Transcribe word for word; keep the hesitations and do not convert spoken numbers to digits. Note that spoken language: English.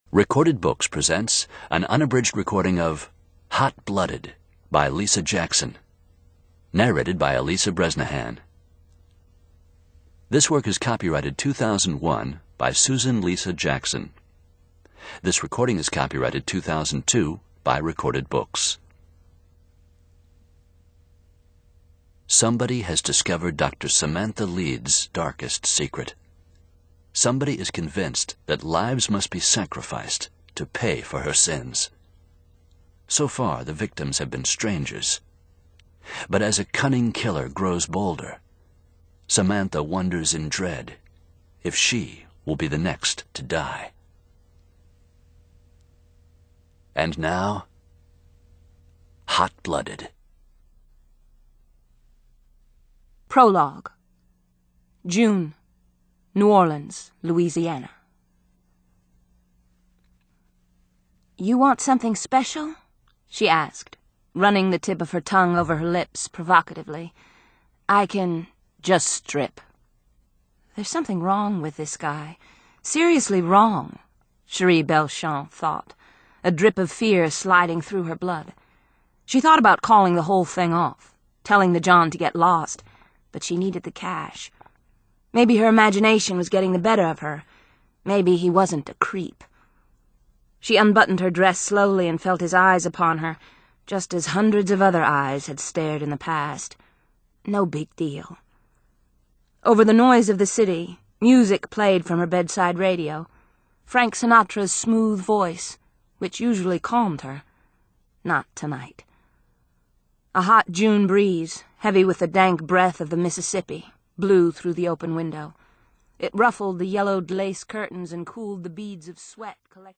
Recorded Books presents an unabridged recording of Hot-Blooded by Lisa Jackson, narrated by Elisa Bresnahan. This work is copyrighted two thousand one by Susan Lisa Jackson. This recording is copyrighted two thousand two by Recorded Books. Somebody has discovered Doctor Samantha Leeds' darkest secret. Somebody is convinced that lives must be sacrificed to pay for her sins. So far, the victims have been strangers. But as a cunning killer grows bolder, Samantha wonders in dread if she will be the next to die. And now, Hot-Blooded. Prologue. June, New Orleans, Louisiana. "You want something special?" she asked, running the tip of her tongue over her lips provocatively. "I can just strip." There's something wrong with this guy. Seriously wrong, Cherie Belchamp thought, a drip of fear sliding through her blood. She thought about calling the whole thing off, telling the John to get lost, but she needed the cash. Maybe her imagination was getting the better of her. Maybe he wasn't a creep. She unbuttoned her dress slowly and felt his eyes upon her, just as hundreds of other eyes had stared in the past. No big deal. Over the noise of the city, music played from her bedside radio. Frank Sinatra's smooth voice, which usually calmed her. Not tonight. A hot June breeze, heavy with the dank breath of the Mississippi, blew through the open window. It ruffled the yellowed lace curtains and cooled the beads of sweat collected.